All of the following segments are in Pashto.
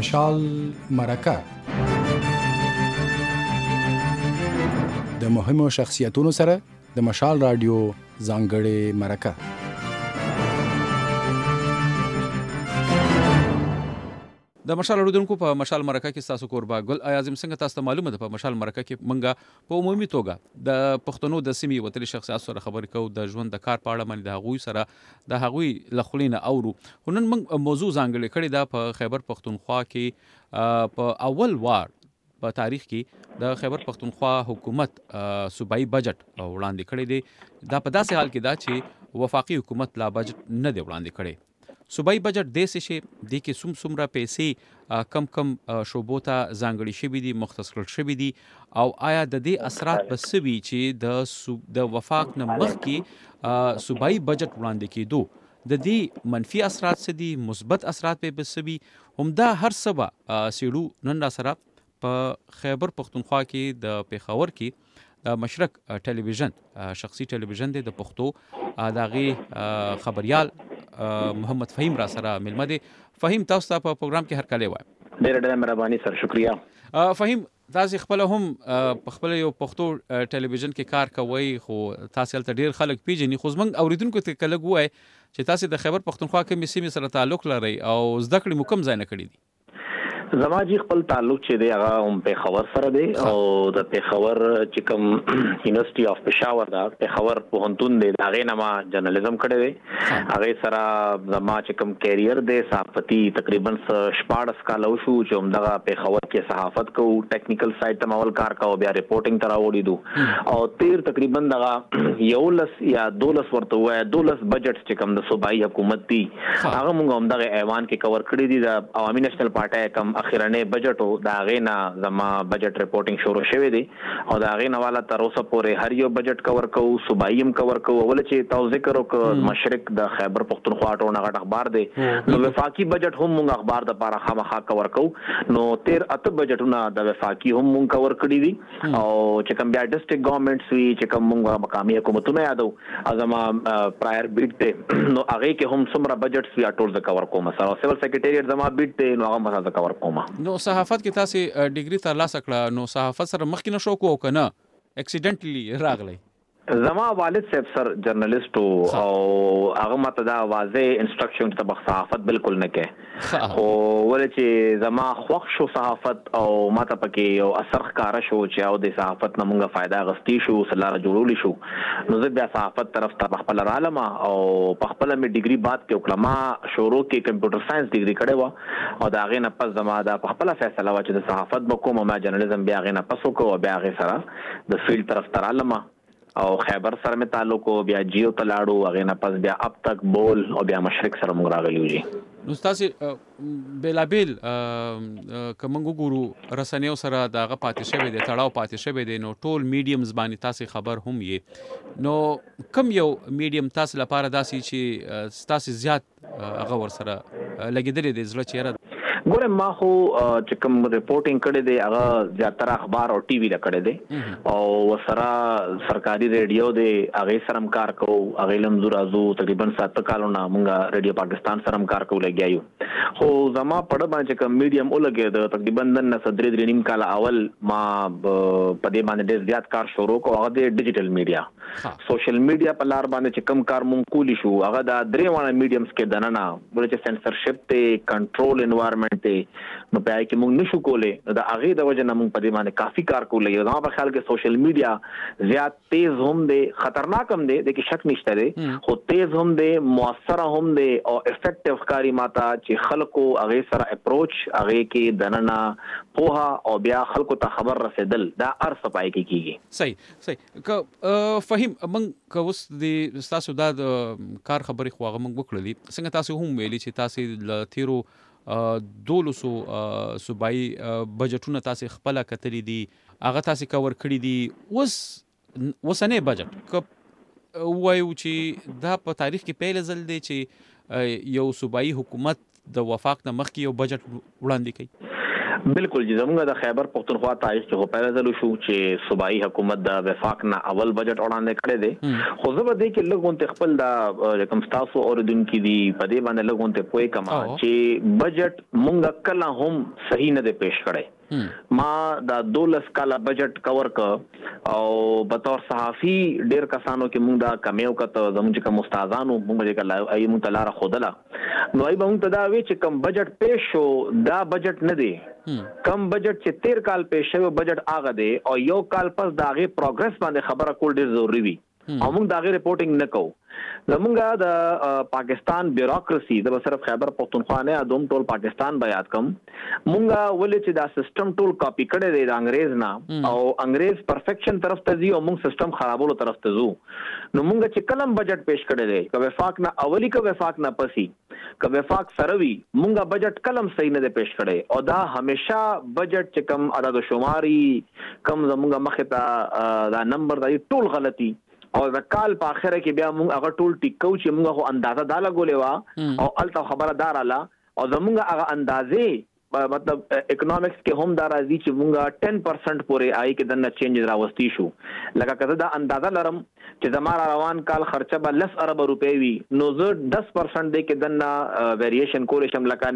مشال مرکه د مهمو شخصیتونو سره د مشال رادیو ځانګړې مرکه. د مشال اوریدونکو په مشال مرکه کې تاسو کوربه ګل اعظم څنګه تاسو ته معلومه ده په مشال مرکه کې منګه په عمومي توګه د پښتنو د سیمې وتلي شخصیت سره خبرې کوو د ژوند د کار په اړه باندې د هغوی سره د هغوی لخلینه اورو. خو نن موږ موضوع ځانګړې کړې ده په خیبر پښتونخوا کې په اول وار په تاریخ کې د خیبر پښتونخوا حکومت صوبایي بجټ وړاندې کړی دی. دا په داسې حال کې ده چې وفاقي حکومت لا بجټ نه دی وړاندې کړی. صوبایي بجټ د څه شي د کې څومره پیسې کم شوبو ته ځانګړي شوي دي مختص کړل شوي دي او آیا د دې اثرات به څه وي چې د وفاق نه مخکې صوبایي بجټ وړاندې کېدو د دې منفي اثرات څه دي مثبت اثرات به څه وي همدا هر څه به څېړو نن را سره په خیبر پښتونخوا کې د پېښور کې د مشرق ټلویزیون شخصي ټلویزیون دی د پښتو د هغې خبریال محمد فهیم را سره ملمه دی. فهیم تاسو ته په پروګرام کې هرکلی وایم. ډېره مهرباني سر شکریہ. فهیم تاسو خپل هم په خپل یو پښتو ټلویزیون کې کار کوئ خو تاسو هلته ډېر خلک پیژني خو زموږ اوریدونکو ته که لږ ووایئ چې تاسو د خیبر پښتونخوا کومې سیمې سره تعلق لرئ او زده کړې مو کوم ځای نه کړي دي؟ زما جی خپل تعلق چې دی هغه هم پېښور سره دی او د پېښور چې کوم یونیورسيټي اف پېښور دا پېښور پوهنتون دی د هغې نه ما جرنالیزم کړی دی. هغې سره زما چې کوم کیریر دی صحافتي تقریبا 14 کاله وشو چې همدغه پېښور کې صحافت کوو ټیکنیکل سایډ ته اول کار کوو بیا ریپورټینګ ته راوړېدو او تیر تقریبا دغه 11 یا 12 ورته ووایه 12 بجټ چې کوم د صوبایي حکومت دی هغه موږ همدغه ایوان کې کور کړي دي. د عوامي نیشنل پارټۍ کم اخیرنه بجټ او دا غینا زما بجټ ریپورټینګ شروع شوه دی او دا غینا والا تر اوسه پورې هر یو بجټ کور کوو صوبایي هم کور کوو. ول چې تاسو ذکر وکړ مشرق د خیبر پښتونخوا ټول غټ اخبار دی نو وفاقي بجټ هم موږ اخبار د لپاره خامخا کور کوو نو تیر اته بجټونه د وفاقي هم موږ کور کړی دي او چې کوم بیا ډسټرکټ ګورنمنټس وی چې کوم موږ مقامي حکومتونه یادو ازما پرایر بیټ ته نو هغه کې هم څومره بجټس وی ټول د کور کوم سره سیول سیکریټریټ زما بیټ ته نو هغه مسا کور کوم. نو صحافت کې تاسو ډیګري ترلاسه کړه نو صحافت سره مخکې نه شو کو کنه اکسیډنټلی راغلی؟ زما والد صاحب سر جرنالست او هغه ماته دا واضح انسټرکشن ته صحافت بالکل نه کې خو ول چې زما خوښ شو صحافت او ماته پکې یو اثر ښکاره شو چې او د صحافت نه مونږه فائدہ غستی شو سلاره جوړول شو نو زه بیا صحافت طرف ته خپل رالم او په خپل می ډیګري بعد کې وکړم شروع کې کمپیوټر ساينس ډیګري کړې و او دا غې نه پس زما دا په خپل فیصله و چې د صحافت بکوم ما جرنالیزم بیا غې نه پس وکړو بیا غې سره د فیلډ طرف ته رالم او خیبر سره می تعلق او بیا جیو تلاړو هغه نه پس بیا اب تک بول او بیا مشرق سره موږ راغلیو جی. نو تاسو بیلابیل کومنګ ګورو رسنیو سره دغه پاتې شوی دی تړاو پاتې شوی دی نو ټول میډیمز باندې تاسو خبر هم یې نو کوم یو میډیم تاسو لپاره داسي چې تاسو زیات هغه ور سره لګیدلې دي زړه چیرې ګوره ما خو چې کوم ریپورټینګ کړی دی هغه زیاتره اخبار او ټي وی لا کړی دی او سره سرکاري ریډیو دی هغه سره کار کوو هغه لمزو رازو تقریبا 7 کالونه مونږه ریډیو پاکستان سره کار کوو لګیایو خو زما پړه باندې کوم میډیم ولګي د تقریبا نن صدرې درې نیم کال اول ما په دې باندې ډېر زیات کار شروع کوو هغه د ډیجیټل میډیا سوشل میډیا په لار باندې چې کوم کار مونږ کولی شو هغه د درې وانه میډیمز کې دننه ولې سنسرشپ ته کنټرول انوایرنمنت ته نو پای کې موږ نشو کولای دا هغه د وجه نه موږ په دې باندې کافي کار کولای یو زما په خیال کې سوشل میډیا زیات تیز هم دی خطرناک هم دی د کې شک نشته دی خو تیز هم دی موثر هم دی او افیکټیو ښکاری ماته چې خلکو هغه سره اپروچ هغه کې دننه پوها او بیا خلکو ته خبر رسیدل دا ارس پای کې کیږي. صحیح فهیم موږ کوس د تاسو دا کار خبرې خو هغه موږ وکړلې څنګه تاسو هم ویلي چې تاسو ل تیرو 1200 صوبایي بجټونه تاسو خپل کتلې دي هغه تاسو کور کړی دي وسنه بجټ وایو چې دا په تاریخ کې پیل ځل دی چې یو صوبایي حکومت د وفاق نه مخکې یو بجټ وړاندې کوي. بالکل چې زموږ د خیبر پختونخوا تاریخ کې هو پیدا زلو شو چې صوبایي حکومت د وفاق نه اول بجټ وړاندې کړی دی خو زه به دې کې لږ خپل د کوم تاسو اوریدونکو دی په دې باندې لږ پوي کما چې بجټ مونږ کله هم صحیح نه دی پیش کړی ما دا 12 کاله بجټ کور ک او بطور صحافي ډیر کسانو کې مونږ دا کمیو کته زموږ کوم استادانو مونږ کله ای مونږ تلاره خودله نو ای به مونږ ته دا وی چې کوم بجټ پیش شو دا بجټ نه دی کم بجټ چې 13 کال پیش شوی بجټ هغه دی او یو کال پس داغه پروګرس باندې خبره کول ډیر ضروری وي او موږ داغه ریپورټینګ نه کوو زمونږه د پاکستان بیوروکراسي د صرف خیبر پختونخوا نه ادم ټول پاکستان بیات کم مونږه ولې چې دا سیستم ټول کاپی کړي دی د انګريز نه او انګريز پرفیکشن طرف ته ځي او موږ سیستم خرابولو طرف ته ځو نو مونږه چې کلم بجټ پیش کړي دی که وفاق نه اولی که وفاق نه پسی که وفاق سروي مونږه بجټ کلم صحیح نه پیش کړي او دا همیشه بجټ چې کم عدد شماري کم زمونږه مخه ته دا نمبر دا ټول غلطي او د کال په اخره کې بیا موږ هغه ټول ټیکو چې موږ خو اندازه دا لګولې وا او الته خبره دار اله او زموږ هغه اندازې مطلب اکونومکس کې هم دا راځي چې موږ 10% پورې آی کې دنه چینج راوستي شو لکه کله دا اندازه لرم چې زموږ روان کال خرچه به 10 ارب روپے وي نو زه 10% دې کې دنه ویریشن کولې شم لکه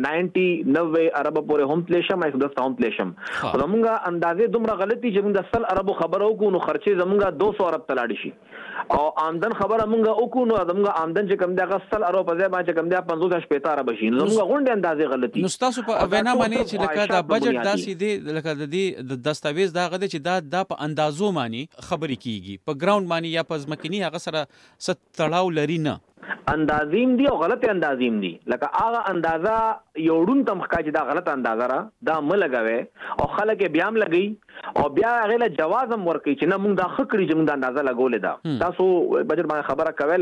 90 ارب پورې هم پلیشم 10 هم پلیشم خو زموږ اندازې دومره غلطي چې موږ 10 ارب خبرو کو نو خرچه زموږ 200 ارب تلاړي شي او آمدن خبره مونږه وکړو نو زموږ آمدن چې کم دی غسل ارو په ځای باندې کم دی 50 شپږ ارب شي زموږ غونډه اندازې غلطي نو تاسو په وینا باندې چې لکه دا بجټ داسې دی لکه د دې د دستاویز دا غده چې دا په اندازو باندې خبرې کیږي په ګراوند باندې یا په ځمکني هغه سره ستړاو لري نه اندازیم دی او غلط اندازیم دی لکه هغه اندازا یوړون تم ښکا چې دا غلط اندازا را دا ملګوي او خلک بیا هم لګي او بیا غیله جوازم ورکړي چې نه مونږ دا خکړي چې مونږ دا اندازا لګولې دا تاسو بجټ باندې خبره کوي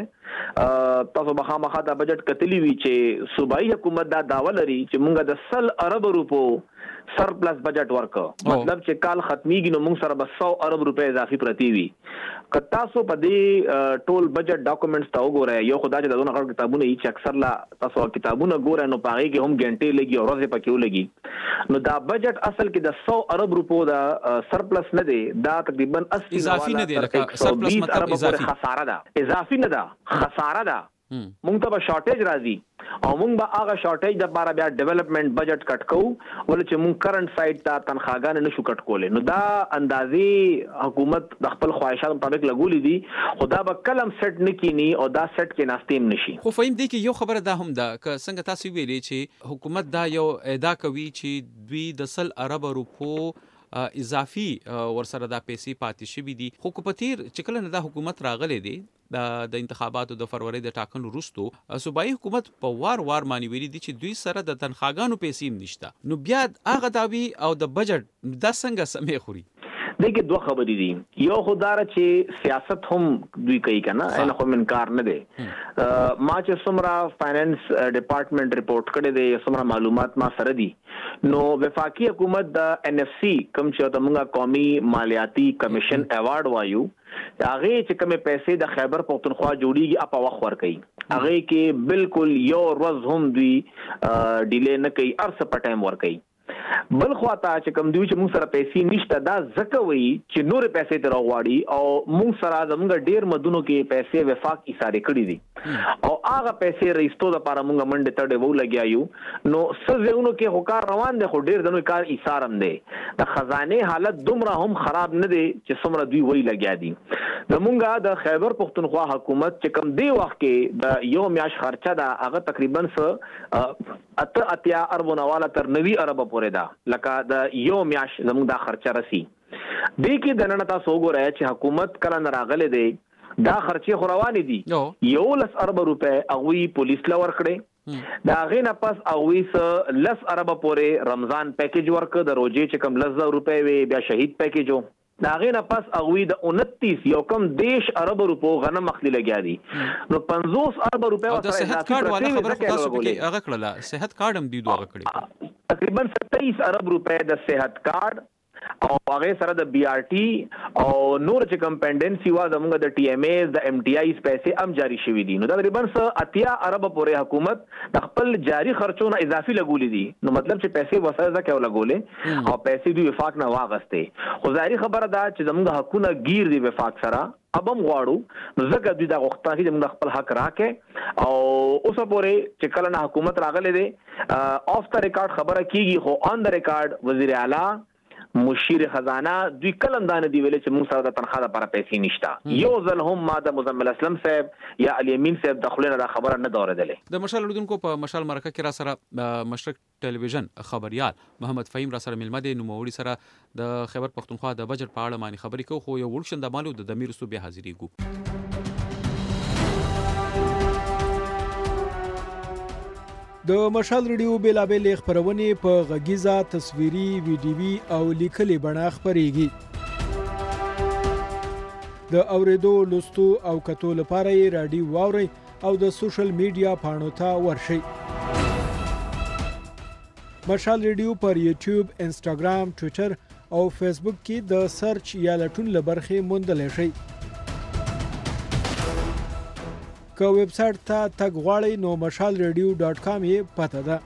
لګیا تاسو بخامخه دا بجټ کتلی وی چې صوبایي حکومت دا داوا لري چې مونږ د 100 ارب روپو سرپلس بجټ ورک مطلب چې کال ختميږي نو موږ سره 100 ارب روپے اضافي پرتی وي کتا سو په دې ټول بجټ ډاکومېنټس تا وګورئ یو خدای چې دغه غړ کتابونه چې اکثر لا تاسو کتابونه ګورئ نو پاره کې هم غنټې لګي او ورځې پکې ولګي نو دا بجټ اصل کې د 100 ارب روپو دا سرپلس نه دی دا تقریبا 80 اضافي نه دی لکه سرپلس مطلب اضافي خساره ده اضافي نه ده خساره ده مونږ ته به شارټیج راځي او مونږ به هغه شارټیج د لپاره بیا ډیولپمنٹ بجټ کټ کوو ولې چې مونږ کرنٹ سایت ته تنخواګان نشو کټ کولای نو دا اندازې حکومت د خپل خواهشاتو مطابق لګولې دي خدا به کلم سیټ نکینی او دا سیټ کې ناستیم نشي خو فهم دي کې یو خبره دا هم ده ک څنګه تاسو ویلې چې حکومت دا یو ادا کوي چې دوی د 100 ارب روپو اضافي ورسره دا پیسې پاتې شوي دي خو کو پتیر چې کله نه دا حکومت راغلي دي د انتخاباتو د فروری د ټاکنو وروسته صوبایي حکومت په وار معنی ویلي دي چې دوی سره د تنخواګانو پیسې نشته نو بیا هغه داوی او د بجټ دا څنګه سمې خوري دغه دوه خبرې دي یو خدای چې سیاست هم دوی کوي کنه نه خو منکار نه دي ما چې سمرا فاینانس ډپارټمنټ ریپورت کړی دی سمرا معلومات ما سره دي نو وفاقي حکومت د NFC کوم چې موږ قومي مالیاتي کمیشن ایوارډ وایو هغه چې کومه پیسې د خیبر پختونخوا جوړیږي په وخت ور کوي هغه کې بالکل یو ورځ هم دوی ډیلی نه کوي ارس په ټایم ور کوي بل خواته چې کوم دوی چې موږ سره پیسې نشته دا ځکه وي چې نور پیسې تر غواړي او موږ سره زموږ ډیر مدونو کې پیسې وفاق ایثاره کړې دي او هغه پیسې رئیستو د لپاره موږ منډه تړې وو لګیایو نو سزهونو کې هوکار روان دي خو ډیر دنو کار ایثارم دي د خزانه حالت دومره هم خراب نه دي چې څومره دوی وی لګیا دي زمونږه د خیبر پختونخوا حکومت چې کوم دی وخت کې د یو میاش خرچه دا هغه تقریبا اتیا ارب نواله تر 90 ارب پورې دا لکه د یو میاش زموږ دا خرچه رسی دې کې د نن تاسو وګورئ چې حکومت کله نراغله دی دا خرچه خو روانې دي یو 10 ارب روپے اغوی پولیس لا ورکړي دا غینه پس اغوی س 10 ارب پورې رمضان پیکیج ورک د روزي چې کم 10 روپے وي بیا شهید پیکیجو دا غینه پس اغوی د 29 یو کم 10 ارب روپو غنم مخلي لګیا دي نو 50 ارب روپے او د صحت کارت والا خبره تاسو کې هغه کړله صحت کارت هم دی دوه کړی تقریبا 27 ارب روپے د صحت کارت او هغه سره د بي آر ټي او نور چې کم پینډنسي وا زموږ د ټي ام ایز د ام ټي آی پیسې هم جاری شوې دي. نو دا تقریبا 80 ارب پورې حکومت د خپل جاری خرچونه اضافي لګولې دي. نو مطلب چې پیسې وسره ځکه لګولې او پیسې دوی وفاق نه واغسته. خو ظاهري خبره ده چې زموږ حکومت گیر دی وفاق سره ابم غواړو نو ځکه دوی دا غوښتنه چې موږ خپل حق راکې او اوس پورې چې کله نه حکومت راغله دي اف د ریکارډ خبره کیږي خو آن د ریکارډ وزیر اعلی مشیر خزانه دوی کلم دانه دی ویل چې موږ سره د تنخواه لپاره پیسې نشته. یو ځل هم ما د مزمل اسلم صاحب یا علي امین صاحب د خلینو دا خبره نه دوردلې. د مشال اردوونکو په مشال مرکه کې را سره مشرق ټلویزیون خبريال محمد فهیم را سره ملمه دي نوموړي سره د خیبر پختونخوا د بجټ په اړه معنی خبرې کوي خو یو ورشن د مالو د دمیر سو به حاضرېګو. د مشال ریډیو بیلابل خبرونه په غږیزه تصویري ویډیوي او لیکلي بڼه خبريږي. د اوریدو لوستو او کتو لپاره یې رادیو واوري او د سوشل میډیا پاڼو ته ورشئ. مشال ریډیو پر یوټیوب، انسټاګرام، ټوئیټر او فیسبوک کې د سرچ یا لټون لبرخې موندل شي. که ویب سایټ ته تګ غواړئ نو mashalradio.com یې پته ده.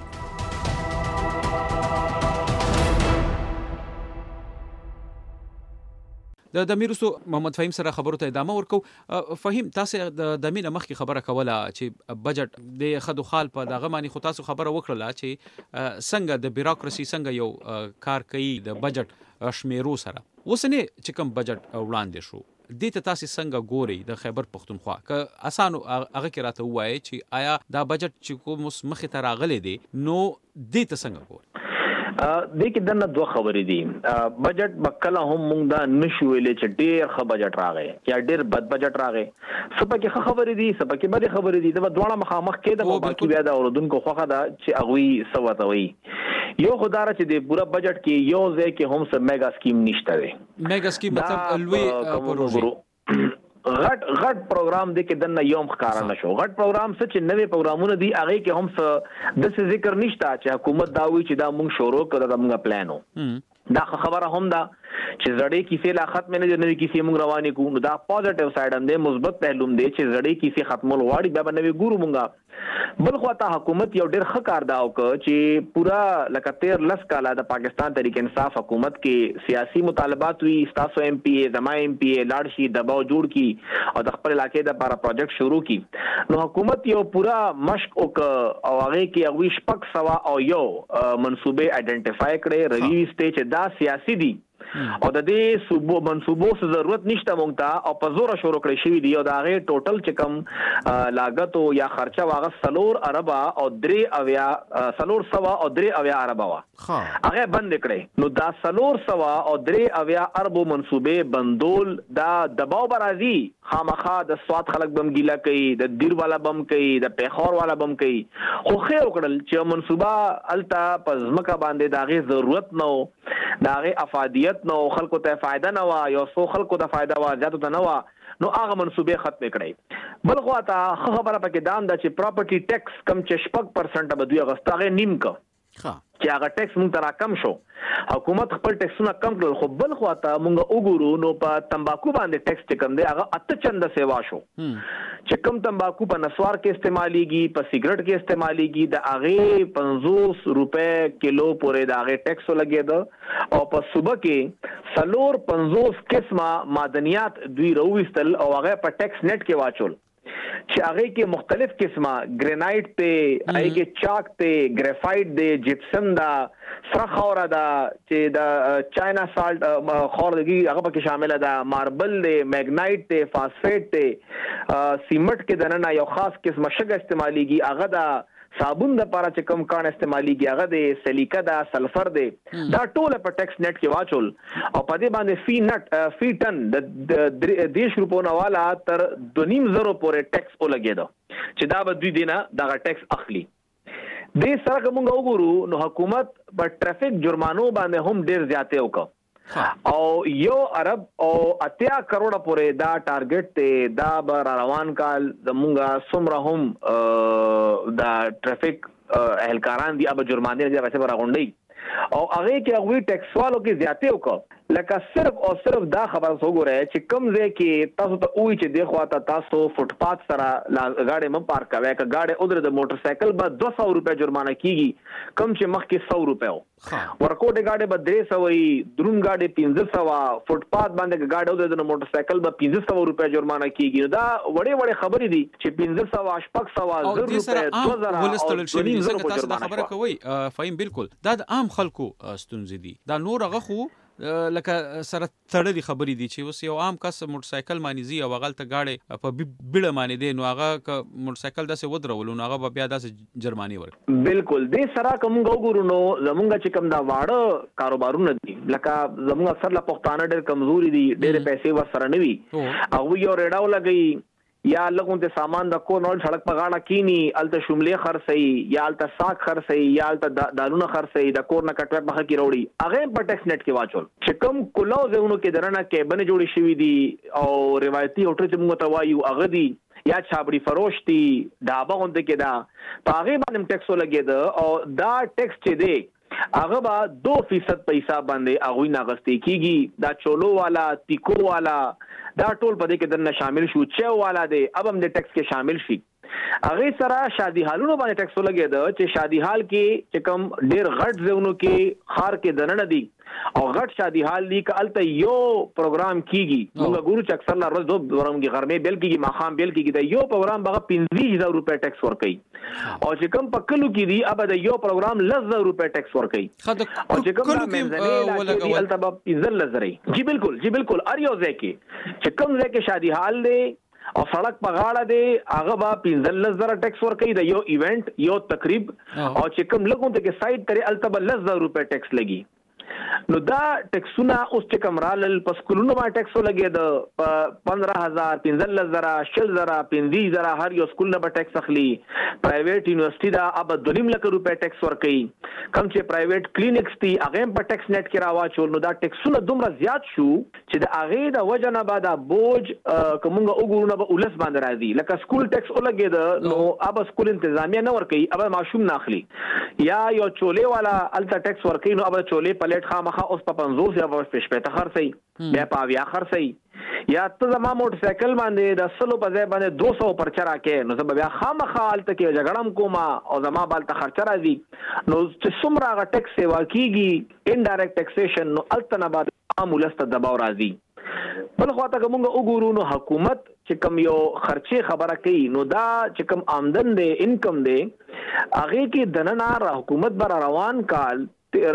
د دمیرسو محمد فهیم سره خبرو ته ادامه ورکو. فهیم تاسو د دمینه مخکې خبره کوله چې بجټ د خدو خال په دغه معنی خو تاسو خبره وکړه چې څنګه د بیروکراسي څنګه یو کار کوي د بجټ شمیرو سره. وسنه چې کوم بجټ وړاندې شو دې ته تاسو څنګه ګوري د خیبر پختونخوا که اسانو هغه کې راته وایي چې آیا دا بجټ چې کوم مخې ته راغلي دي نو دې ته څنګه ګوري؟ د کې دنه دوه خبرې دي. بجټ بکله هم موږ دا نشو ویلې چې ډېر ښه بجټ راغی یا ډېر بد بجټ راغی. سپکه ښه خبرې دي سپکه بد خبرې دي. دا دواړه مخامخ کې د باقي بیا د اوردونکو خوخه ده چې اغوي سوته وي. یو خدای چې د پورا بجټ کې یو ځای کې هم څه میگا سکیم نشته دی. میگا سکیم مطلب لوی پروژه غټ پروګرام دی کې دنه یوم ښکارا نشو. غټ پروګرام څه چې نوې پروګرامونه دي هغه کې هم څه د څه ذکر نشته چې حکومت دا وی چې دا موږ شروع کړو دا موږ پلانو. دا خبره هم ده چې زړې کیسې لا ختم نه دي نوې کیسې موږ روانې کوو. نو دا پوزټیو سایډ هم دی مثبت پهلوم دی چې زړې کیسې ختمول غواړي بیا به نوې ګورو موږ. بل خو ته حکومت یو ډېر ښه کار دا وکړ چې پورا لکه 13 کاله د پاکستان تحریک انصاف حکومت کې سیاسي مطالبات وی ستاسو ایم پی ای زما ایم پی ای لاړ شي دباو جوړ کی او د خپل علاقې د لپاره پروجیکټ شروع کی. نو حکومت یو پورا مشق وکړ او هغه کې هغه شپږ سوا او یو منصوبې آئیډنټیفای کړې روي سټیج دا سیاسي دي او د دې صوبو منصوبو څه ضرورت نشته مونږ ته او په زور شروع کړی شوی دی او دا غي ټوټل چې کم لاګت یا خرچه واغ 3 ارب او 3 اویا 3 ارب وا هغه بند کړي. نو دا 3 او 3 اویا ارب منصوبې بندول دا دباو برازي خامخا د سواد خلک بم ګیلا کوي د دیر والا بم کوي د پیخور والا بم کوي. خو خیر وکړل چې منصوبه التا پزمکه باندې دا غي ضرورت نو دا غي افادیت نو خلکو ته فائدہ نه وا یو سو خلکو ته فائدہ وا زیاتو ته نه وا نو هغه منصوبې ختم کړي. بل خو ته خبره پکې دام دا چې پراپرټي ټیکس کم چې 6% به دوی غستاغه نیم کا چې هغه ټیکس مونږ ترا کم شو. حکومت خپل ټیکسونه کم کړل خو بل خو ته مونږ وګورو نو په تمباکو باندې ټیکس چې کم دی هغه 8 چنده سیوا شو. چې کم تمباکو په نسوار کې استعماليږي په سیګریټ کې استعماليږي د هغه 50 روپے کیلو پورې د هغه ټیکس لګید او په صبح کې 50 قسمه معدنیات دوی رويستل او هغه په ټیکس نیټ کې واچول چې هغه کې مختلف قسمه ګرینایټ ته ایګه چاک ته ګرافایټ دی جپسم دا سره خاور دا چې دا چاینا سالت خورګي هغه پکې شامل ده ماربل دی میګنایټ ته فاسفیټ ته سیمنٹ کې دنه یو خاص قسمه شګه استعماليږي هغه دا صابون د لپاره چې کم کان استعماليږي هغه د سلیکا دا سلفر دی دا ټول په ټیکس نیټ کې واچول او په دې باندې فی ټن د 10 روپو نه والا تر 2.5 پورې ټیکس ولګیدو چې دا به دوی دینه دا ټیکس اخلي. د سره کوم وګورو نو حکومت په ټرافیک جرمانو باندې هم ډیر زیاته وکړه او 1 ارب او 80 کروڑ پورې دا ټارګټ ته دا بر روان کال زمونږه سمره هم دا ټرافیک اهلکاران دی اب جرمانه دي راځي برغونډي او هغه کې هغه ټیکس والو کې زیاتې وکړه لکه صرف او صرف دا خبر وګورئ چې کم ځای کې تاسو ته وایي چې د خواته تاسو فوټپاث سره گاډي م پارک کوي که گاډي او د موټر سایکل به 200 روپے جرمانه کیږي کم چې مخکې 100 روپے ورکوټ گاډي به 300 وي درون گاډي 1500 فوټپاث باندې گاډي او د موټر سایکل به 1500 روپے جرمانه کیږي دا وړې خبرې دي چې 1500 شپږ 100 روپے 2000 ولستل شي څنګه تاسو دا خبره کوي فاهم بالکل دا د عام خلکو ستونزې دي دا نور هغه خو لکه سره تړلې خبرې دي چې اوس یو عام کس موټر سایکل باندې زی او غلطه گاډي په بیړه باندې دی نو هغه موټر سایکل داسې ودرول نو هغه بیا داسې جرمانی ورک بالکل دې سره کوم ګورو نو زمونږ چې کوم دا واړه کاروبارونه دي لکه زمونږ اکثر لا پښتانه ډېر کمزوري دي ډېر پیسې ورسره نه وي او یو ریډاو لګي یا لګون ته سامان د کو نول سړک په غاړه کینی الته شملې خرڅي یا الته ساک خرڅي یا الته دالونه خرڅي د کور نه کټوټ مخه کی وروړي هغه په ټیکس نت کې واچول چې کوم کلو زونو کې درنه کې بنه جوړی شوی دي او روایتي هوټل چې موږ ته وایو هغه دي یا چابړي فروش دي ډابه غونډه کې دا په هغه باندې ټیکس لګید او دا ټیکس چې دی هغه با 2% پیسې باندې هغه نه غستې کیږي دا چولو والا تیکو والا دا ټول په دې کې دنه شامل شو چې والا دی اب هم د ټیکس کې شامل شي هغه سره شادي حالونو باندې ټیکس لګید چې شادي حال کې چې کوم ډیر غټ ځونو کې خار کې دنه دي او غټ شادي حال دی ک الته یو پروګرام کیږي موږ ګورو چې اکثر لار دو ورمږي غرمه بیل کیږي ماخام بیل کیږي دا یو پروګرام بغه 15000 روپے ټیکس ورکړي او چې کوم پکلو کې دی اب دا یو پروګرام 10000 روپے ټیکس ورکړي او چې کوم منځنۍ ولګول الته به 10000 جی بالکل ار یو ځکه چې کوم ځکه شادي حال دی او سړک په غاړه دی هغه به 15000 ټیکس ورکړي د یو ایونت یو تقریب او چې کوم لګون ته کې سایت ترې الته به 10000 روپے ټیکس لګي نو دا ټیکسونه اوس چې کمرال په سکولونو باندې ټیکس لګید 15000 15000 10000 15000 هر یو سکول نه به ټیکس اخلي پرایویټ یونیورسيټي دا اب 2 لک روپے ټیکس ورکړي کم چې پرایویټ کلینکس دي هغه په ټیکس نت کې راواچول نو دا ټیکسونه دومره زیات شو چې د هغه د وجه نه بعد بوج کومه وګورو نه به ولس باندې راځي لکه سکول ټیکس لګید نو اب سکول انتظامیه نه ورکړي اب ماشوم نه اخلي یا یو چولې والا الټا ټیکس ورکړي نو اب چولې پلیټ خامخه اوس په 50 یا په 50 خرڅي بیا په بیا خرڅي یا ته زما موټر سایکل باندې د سلو په ځای باندې 200 پر چرا کې نو زه بیا خامخه الته کې جګړم کوما او زما بالته خرچ راځي نو چې څومره غ ټیکس سیوا کیږي انډایرکټ ټیکسیشن نو الته نه بعد عامولست دباو راځي بل خواته کومه وګورو نو حکومت چې کم یو خرچه خبره کوي نو دا چې کم آمدن دی انکم دی هغه کې دننه حکومت بر روان کال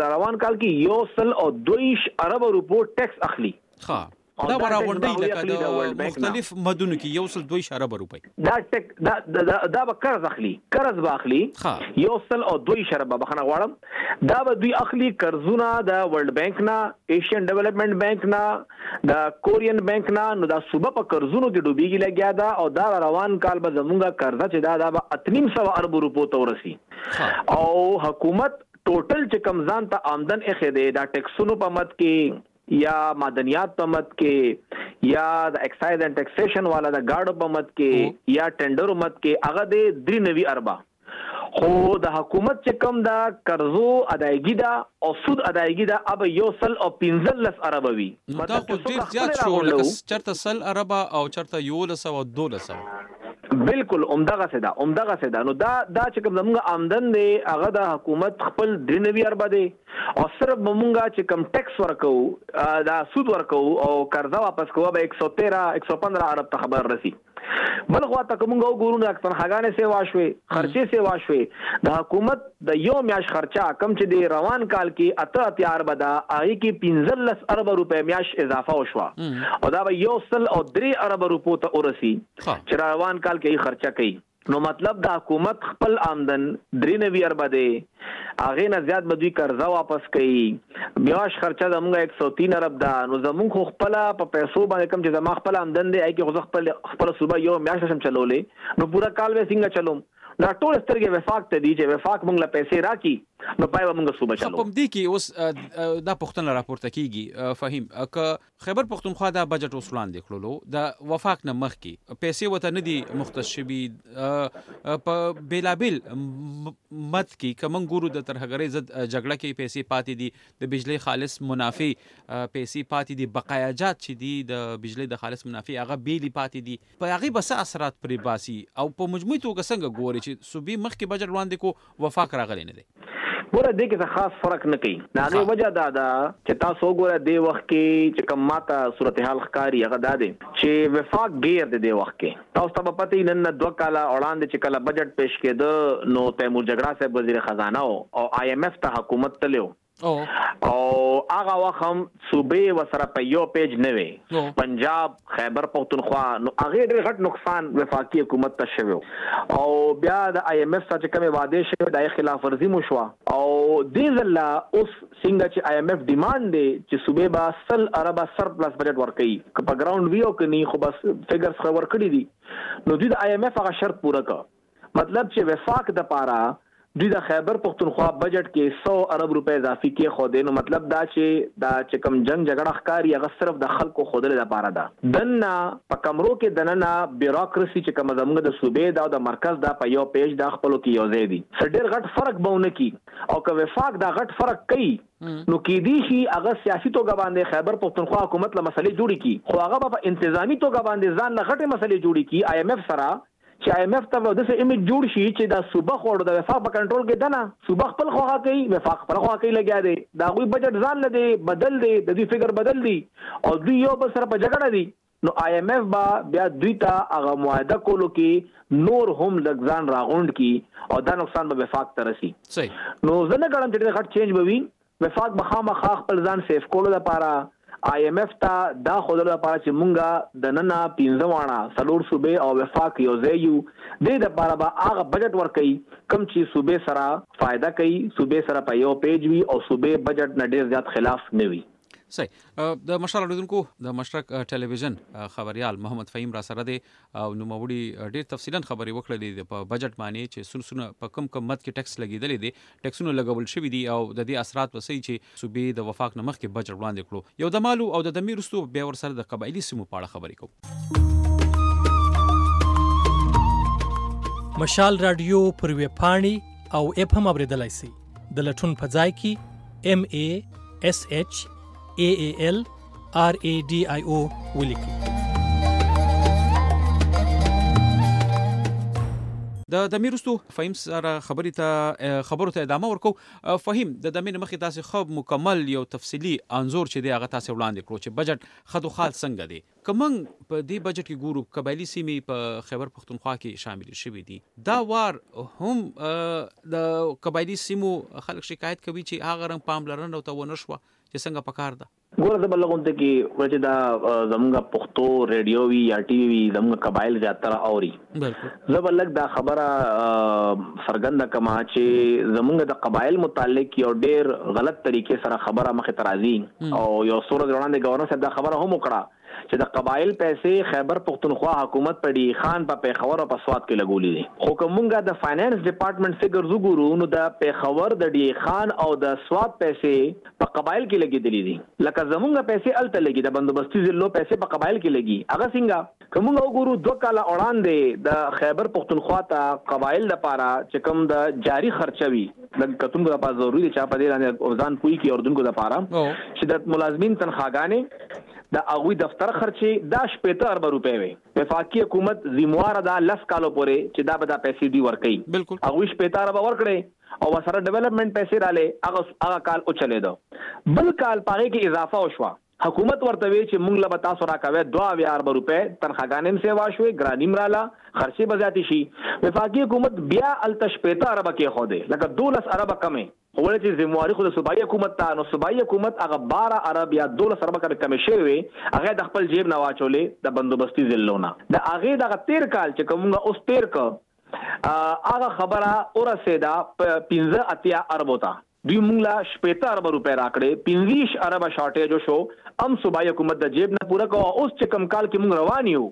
کې 1.2 ارب روپو ټیکس اخلي ها دا راوندي لکه د مختلف مدنونو کې 1.2 ارب روپۍ دا ټیک دا به قرض اخلي 1.2 ارب بخنه غواړم دا به دوی اخلي قرضونه د ورلد بانک نه ایشین ډیولپمنٹ بانک نه د کورین بانک نه نو دا صوبه په قرضونو کې ډوبېږي لګیا دا او دا روان کال به زمونږه قرضه چې دا به 300 ارب روپو ته ورسي او حکومت ټوټل چې کم ځان ته آمدن اخیده دا ټیکسونو په مد کې یا معدنیات په مد کې یا د ایکسایز اینڈ ټیکسیشن والا د گاډو په مد کې یا ټینډر مد کې هغه د 93 اربا خو د حکومت چې کم دا قرضو ادایګی دا او سود ادایګی دا اب 1.15 ارب وی دا خو ډیر زیات شو لکه چرته سل اربا او چرته 1.2 بالکل عمدغه سدا نو دا چې کوم زموږ آمدن دی هغه د حکومت خپل 93 ارب دی او صرف موږ چې کم ټیکس ورکو دا سود ورکو او قرضه واپس کوو به 115 ارب ته خبر رسی بل خو ته کومه وګورو د تنخواګانې سیوا شوي خرچې سیوا شوي د حکومت د یو میاش خرچه کم چې د روان کال کې 88 بدا آی کې 15 ارب روپے میاش اضافه وشو او دا به 1.3 ارب روپو ته ورسی چې روان کال کې خرچه کوي نو مطلب د حکومت خپل آمدن 93 ارب دی هغه نه زیات بدوی قرضه واپس کړي میاش خرچه زموږ 103 ارب دا نو زموږ خپل په پیسو باندې کم چې زما خپل آمدن دی کې خپل صوبه یو میاش سم چلولې نو پورا کال به څنګه چلوم دا ټول سترګې وفاق ته دی چې وفاق موږ له پیسې راکې نو پای موږ صوبه چلو په دې کې اوس دا پښتنه راپورته کیږي فهیم ک خیبر پښتونخوا دا بجټ اوس وړاندې کړلو د وفاق نه مخ کې پیسې وته نه دي مختص شوي په بیلابل مت کې کوم ګورو د ترهګرۍ ضد جګړه کې پیسې پاتې دي د بجلی خالص منافع پیسې پاتې دي بقایاجات چې دي د بجلی د خالص منافع هغه بیلی پاتې دي په هغه بس اثرات پرې باسي او په مجموعي توګه څنګه ګوري چې صوبې مخ کې بجټ وړاندې کو وفاق راغلی نه دی ګوره دې کې خاص فرق نه کوي دا غي وجہ دا چې تاسو ګوره دې وخت کې چې کوم ماته صورتحال ښکاری هغه دا دی چې وفاق غیر دې وخت کې تاسو ته پته نن 2 کاله وړاندې چې کله بجټ پیش کېده نو تیمور جګړه صاحب وزیر خزانه او IMF ته حکومت تلو او هغه وخت هم صوبې وسره په یو پیج نه وي پنجاب خیبر پختونخوا نو هغه ډېر غټ نقصان وفاقي حکومت ته شوی او بیا د IMF سره کومه وعده شوی د خلاف ورزي مو شو او دې ځله اوس څنګه چې IMF ډیماند دی چې صوبې با 100 ارب سرپلس بجټ ورکړي په ګراوند ویو کې نه خو بس فګرز خبر کړی دي نو د IMF هغه شرط پوره کړ مطلب چې وفاق د پاره دوی د خیبر پختونخوا بجټ کې 100 ارب روپے اضافي کې خو دې نو مطلب دا چې کم جنگ جګړه ښکاری هغه صرف د خلکو خودل لپاره ده دنه په کمرو کې دنه بیوروکراسي چې کوم زموږ د صوبې دا د مرکز دا په یو پیج دا خپلو کې یو ځای دي ډېر غټ فرق بونه کی او که وفاق دا غټ فرق کوي نو کې دي شي هغه سیاسي توګه باندې خیبر پختونخوا حکومت له مسلې جوړي کی خو هغه په انتظامی توګه باندې ځان له غټه مسلې جوړي کی IMF سره چې IMF ته د څه ایمیج جوړ شي چې دا صوبه خوړ د وفاق په کنټرول کې دنه صوبه خپل خواخا کوي وفاق خپل خواخا کوي لګیا دی دا غوي بجټ ځان لدی بدل دی د دې فګر بدل دی او دوی یو بل سره په جګړه دی نو IMF با بیا دوی ته هغه معاهده کولو کې نور هم لګزان راغوند کی او دا نقصان به وفاق ته رسی صحیح نو زنه ګړم چې غټ چینج بوي وفاق بخامه خپل ځان سیف کولو لپاره IMF ته دا خودلو لپاره چې مونږه د نن 15 واړه سلور صوبې او وفاق یو ځای یو د لپاره به هغه بجټ ورکړي کم چې صوبې سره فائدہ کوي صوبې سره په یو پیج وي او صوبې بجټ نه ډیر زیات خلاف نه وي صحیح د مشال اردوونکو د مشرق ټلویزیون خبريال محمد فهیم را سره دی او نو موړي ډیر تفصیلا خبري وکړلې په بجټ باندې چې سونه په کم مت کې ټیکس لګیدلې دي ټیکسونه لګول شوی دي او د دې اثرات وسې چې صوبې د وفاق نمخ کې بجټ وړاندې کړو یو د مالو او د دمیرستو بیا ور سره د قبایلی سیمو په اړه خبرې کوو مشال رادیو پر ویب پاڼې او اپ هم اوریدلای شئ د لټون په ځای کې MASHALRADIO ولیکئ د دمیرستو فهیم سره خبرو ته ادامه ورکو فهیم د دمن مخې تاسو خو مکمل یو تفصیلی انزور چې دی هغه تاسو وړاندې کړو چې بجټ خدو خال څنګه دی کومنګ په دې بجټ کې ګورو قبایلی سیمې په خیبر پختونخوا کې شامل شوي دي دا وار هم د قبایلی سیمو خلک شکایت کوي چې هغه رنګ پاملرنه او ته ونشوه چې څنګه پکار ده ګوره د بلغونته کې ورته دا زمونږ پښتو ریډیو وی یا ټي وی زمونږ قبایل زیاتره اوري بالکل زبلک دا خبره سرګند کما چې زمونږ د قبایل متعلق یو ډیر غلط طریقې سره خبره مخه ترازی او یو صورت وړاندې گورنر صاحب دا خبره هم وکړه چې د قبایل پیسې خیبر پختونخوا حکومت په ډی خان په پیښور او په سواد کې لګولې دي خو کومګه د فاینانس ډپارټمنټ فګر وګورو نو د پیښور د ډی خان او د سواد پیسې په قبایل کې لګېدلې دي لکه زمونږ پیسې الته لګي د بندوبستي ضلعو پیسې په قبایل کې لګي هغه څنګه کومګه وګورو 2 کاله وړاندې د خیبر پختونخوا ته قبایل لپاره چې کوم د جاری خرچوي د کتونکو لپاره ضروري چې په دې باندې ځان پوي کې اردوونکو لپاره چې د ملازمین تنخواګانې د اغوی دفتر خرچي دا 70 ارب روپے وي وفاقي حکومت ذمہوار دا 10 کالو پورې چې دا به دا پیسې دی ورکړي بالکل اغوی 70 ارب ورکړي او وسره ډیولپمنٹ پیسې رااله هغه کال او چلے دو بل کال پاره کې اضافه وشوه حکومت ورته وی چې مونږ له بتا سو راکوي 2 ارب روپے تنخواګانې سیوا شوي ګرانیم رااله خرچي بزاتی شي وفاقي حکومت بیا التش 70 ارب کې خو دې لکه 12 ارب کمه ولې چې ذمہواری خو د صوبایي حکومت ته نو صوبایي حکومت هغه 12 ارب یا 12 ارب کمه شوی هغه د خپل جیب نه واچولې د بندوبستي ضلعونه د هغه د 13 کال چې کومه اوس 13 ک هغه خبره اورسیدا 15 ارب وتا دوی مونږ لا 70 ارب روپے راکړې 25 ارب شارټیج شو ام صوبایي حکومت د جیب نه پوره کو اوس چې کم کال کې مونږ روان یو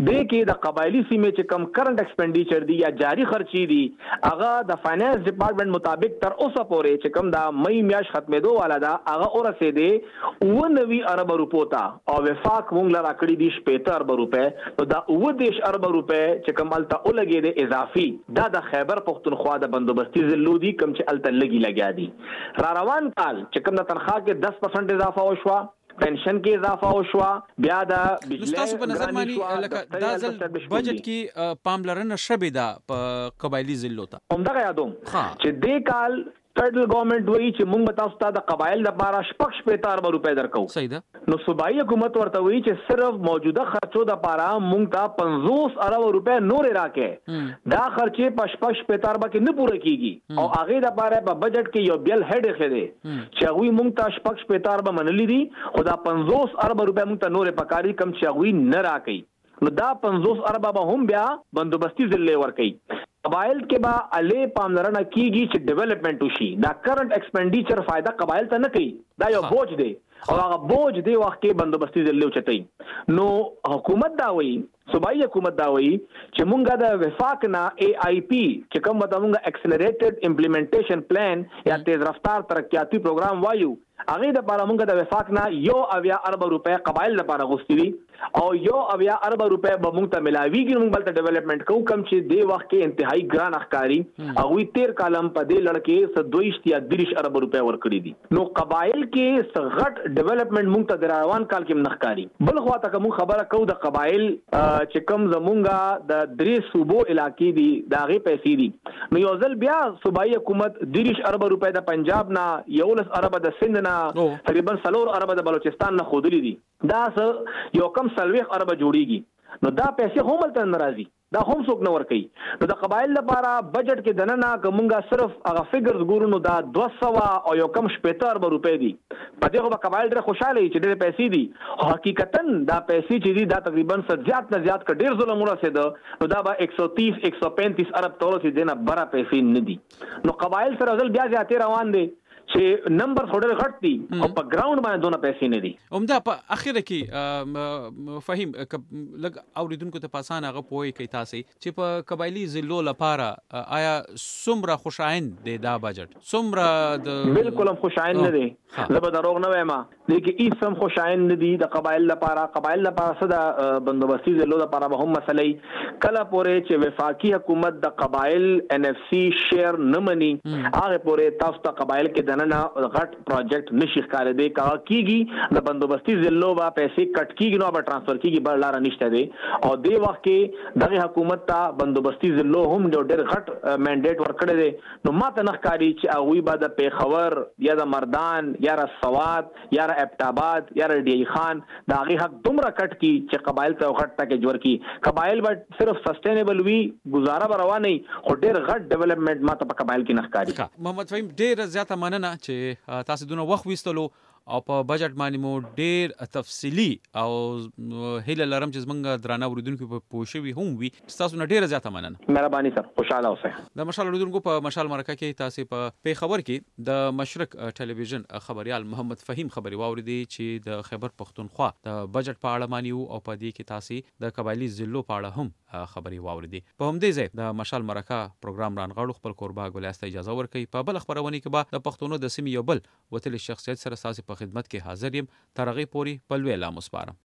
د کې د قبایلی سیمې چې کم کرنٹ ایکسپینډیچر دی یا جاری خرچي دي هغه د فاینانس ډپارټمنټ مطابق تر اوسه پورې چې کم دا مئی میاشت ختمېدو والا دا هغه ورسېدې 99 ارب روپو ته او وفاق مونږ لرا کړی دي 70 ارب روپے نو دا 19 ارب روپے چې کم الته ولګي د اضافي دا د خیبر پختونخوا د بندوبستي ضلعو دي کم چې الته لګیا دي را روان کال چې کوم د تنخواه کې 10% اضافه وشوه پنشن کې اضافه وشوه بیا د بجلی تاسو په نظر مانی لکه دا ځل بجټ کې پاملرنه شبې ده په قبایلی ضلعو ته همدغه یادوم چې د کال فدرل گورنمنٹ وایي چې موږ تاسو ته د قبایل لپاره 15 ارب روپے درکو صحیح ده نو صوبایي حکومت ورته وایي چې صرف موجوده خرچو د لپاره موږ ته 50 ارب روپے نور راکې دا خرچې په 15 ارب کې نه پوره کیږي او هغه د لپاره په بجټ کې یو بیل هډ خېده چې هغه موږ ته 15 ارب منلې دي خو دا 50 ارب روپے موږ ته نور پکاري کم چې هغه نه راکې نو دا 50 ارب به هم بیا بندوبستي ضلع ورکې قبایل کې با علي پاملرنه کیږي چې ډیولپمنٹ وشي دا کرنٹ ایکسپینډیچر فائدہ قبایل ته نه کوي دا یو بوج دی او هغه بوج دی وخت کې بندوبستي ضلع چتای نو حکومت دا وایي صوبایي حکومت دا وایي چې مونږه د وفاق نه AIP چې کوم وته مونږه اکسلریټډ امپلیمنټیشن پلان یا تیز رفتار ترقیاتی پروګرام وایو هغه د لپاره مونږه د وفاق نه 1 ارب روپے قبایل لپاره غوښتي دي او 1 ارب روپے به مونږ ته ملاويږي مونږ بل ته ډیولپمنٹ کوو کم چې د وخت کې انتهایی ګران اخکاری او 13 کالم په دې لړکې 22 یا 30 ارب روپے ورکړي دي نو قبایل کې غټ ډیولپمنٹ مونږ ته روان کال کې نخکاری بل خو ته کوم خبره کو د قبایل چې کوم زمونږه د درې صوبو علاقې دي دا غي پیسې دي نو یو ځل بیا صوبایي حکومت 30 ارب روپے د پنجاب نه 11 ارب د سند نه تقریبا 4 ارب د بلوچستان نه خودلی دي دا یو کم 40 ارب جوړیږي نو دا پیسې هم تل ناراضي دا هم څوک نه ور کوي نو د قبایل لپاره بجټ کې دننه کومګه صرف هغه فګرز ګورو نو دا 200 او یو کم 70 ارب روپے دي په دې خو قبایل ډېر خوشاله چې ډېر پیسې دي حقیقتا دا پیسې چې دي دا تقریبا زیات نه زیات ک ډېر ظلم ورسېده نو دا به 130 135 ارب تورو چې دینه بره پیسې نه دي نو قبایل سره ځل بیا زیاتې روان دي چې نمبر ډېر غټ دي او په ګراوند باندې دونه پیسې نه دي همدا په اخره کې فهم لګ اوریدونکو ته پاسان هغه پوي کوي تاسو چې په قبایلی ضلعو لپاره آیا سمره خوشاین دی دا بجټ سمره د بالکل هم خوشاین نه دی زبر دروغ نه وایم لیکن هیڅ هم خوشاین نه دي د قبایل لپاره صدا بندوبستي ضلعو لپاره به هم مسلې کله پورې چې وفاقي حکومت د قبایل NFC شیر نه مني هغه پورې تاسو ته قبایل کې نه غټ پروجیکټ نشي ښکارې دی کا کیږي د بندوبستي ضلعو با پیسې کټ کیږي نو به ترانسفر کیږي بل لار نشته دی او د وخت کې دغه حکومت ته بندوبستي ضلعو هم ډېر غټ منډیټ ورکړی دی نو ماته نخکاری چې هغه به د پیښور یا د مردان یا د سوات یا د ابټاباد یا د ډی خان دا هغه حق دومره کټ کی چې قبایل ته غټ تک جوړ کی قبایل به صرف سسټینبل وي گزاره به روانه خو ډېر غټ ډیولپمنٹ ماته په قبایل کې نخکاری محمد فهیم ډېر زیاته مننه چې تاسو دونه وخت وستلو او په بجټ باندې مو ډېر تفصیلی او هیله لرم چې زمونږ درانه اوریدونکو په پوښوي هم وي تاسو نه ډېر زیاته مننه مهرباني سر خوشاله اوسئ د مشال اوریدونکو په مشال مرکه کې تاسو په خبر کې د مشرق ټلویزیون خبريال محمد فهیم خبري واوریدي چې د خیبر پختونخوا د بجټ په اړه مانیو او په دې کې تاسو د قبایلی ضلعو په اړه هم خبري واوریدي په همدې ځای د مشال مرکه پروګرام رانغاړو خپل قربا ګلاسته اجازه ورکړي په بل خبرونه کې به د پښتونو د سیمې یو بل وتل شخصیت سره تاسو په خدمت کې حاضر یم تر هغه پورې په لوی لا مسپارم